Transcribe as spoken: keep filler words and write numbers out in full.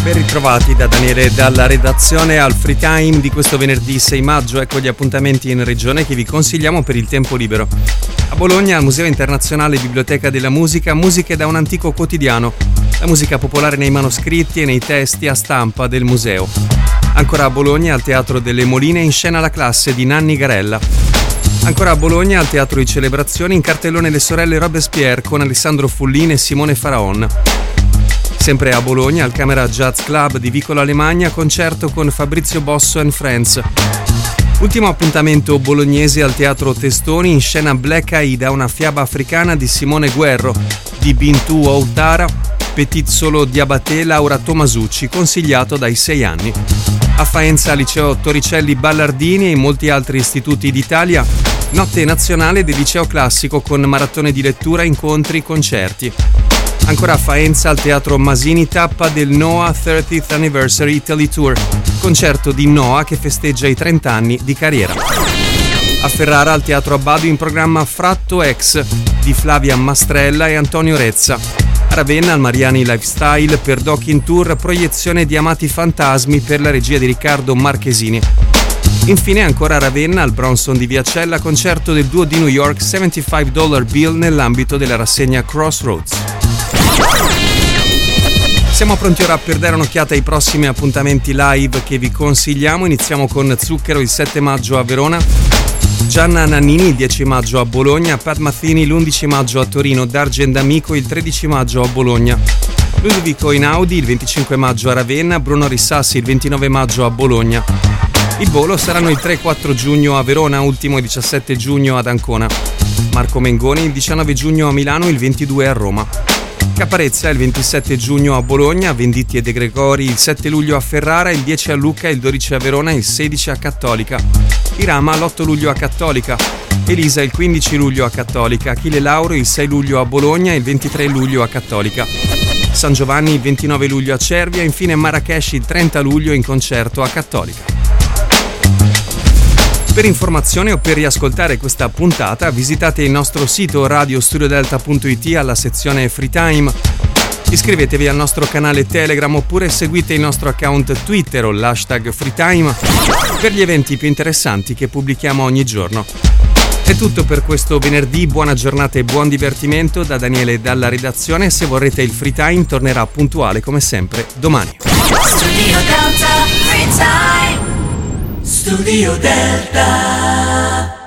Ben ritrovati da Daniele dalla redazione al Free Time di questo venerdì sei maggio. Ecco gli appuntamenti in regione che vi consigliamo per il tempo libero. A Bologna, al Museo Internazionale Biblioteca della Musica, musiche da un antico quotidiano. La musica popolare nei manoscritti e nei testi a stampa del museo. Ancora a Bologna, al Teatro delle Moline, in scena La classe di Nanni Garella. Ancora a Bologna, al Teatro di Celebrazioni, in cartellone Le sorelle Robespierre con Alessandro Fullin e Simone Faraon. Sempre a Bologna, al Camera Jazz Club di Vicola Alemagna, concerto con Fabrizio Bosso and Friends. Ultimo appuntamento bolognese al Teatro Testoni, in scena Black Aida, una fiaba africana di Simone Guerro, di Bintu Outara, Petit Solo Diabaté, Laura Tomasucci, consigliato dai sei anni. A Faenza, Liceo Torricelli Ballardini e in molti altri istituti d'Italia, notte nazionale del liceo classico con maratone di lettura, incontri, concerti. Ancora a Faenza, al Teatro Masini, tappa del Noah thirtieth Anniversary Italy Tour, concerto di Noah che festeggia i trenta anni di carriera. A Ferrara, al Teatro Abbado, in programma Fratto Ex di Flavia Mastrella e Antonio Rezza. A Ravenna, al Mariani Lifestyle, per Doc in Tour, proiezione di Amati Fantasmi per la regia di Riccardo Marchesini. Infine ancora a Ravenna, al Bronson di Viacella, concerto del duo di New York settantacinque dollar Bill nell'ambito della rassegna Crossroads. Siamo pronti ora per dare un'occhiata ai prossimi appuntamenti live che vi consigliamo. Iniziamo con Zucchero il sette maggio a Verona, Gianna Nannini il dieci maggio a Bologna, Pat Mazzini l'undici maggio a Torino, Dargen D'Amico il tredici maggio a Bologna, Ludovico Einaudi il venticinque maggio a Ravenna, Bruno Rissassi il ventinove maggio a Bologna. Il volo saranno il tre quattro giugno a Verona, ultimo il diciassette giugno ad Ancona, Marco Mengoni il diciannove giugno a Milano, il ventidue a Roma. Caparezza il ventisette giugno a Bologna, Venditti e De Gregori il sette luglio a Ferrara, il dieci a Lucca, il dodici a Verona, il sedici a Cattolica. Irama l'otto luglio a Cattolica, Elisa il quindici luglio a Cattolica, Achille Lauro il sei luglio a Bologna e il ventitré luglio a Cattolica. San Giovanni il ventinove luglio a Cervia, infine Marrakesh il trenta luglio in concerto a Cattolica. Per informazioni o per riascoltare questa puntata visitate il nostro sito radio studio delta punto it alla sezione Free Time. Iscrivetevi al nostro canale Telegram oppure seguite il nostro account Twitter o l'hashtag FreeTime per gli eventi più interessanti che pubblichiamo ogni giorno. È tutto per questo venerdì, buona giornata e buon divertimento da Daniele dalla redazione. Se vorrete il Free Time tornerà puntuale come sempre domani. Studio Delta Free Time. Studio Delta.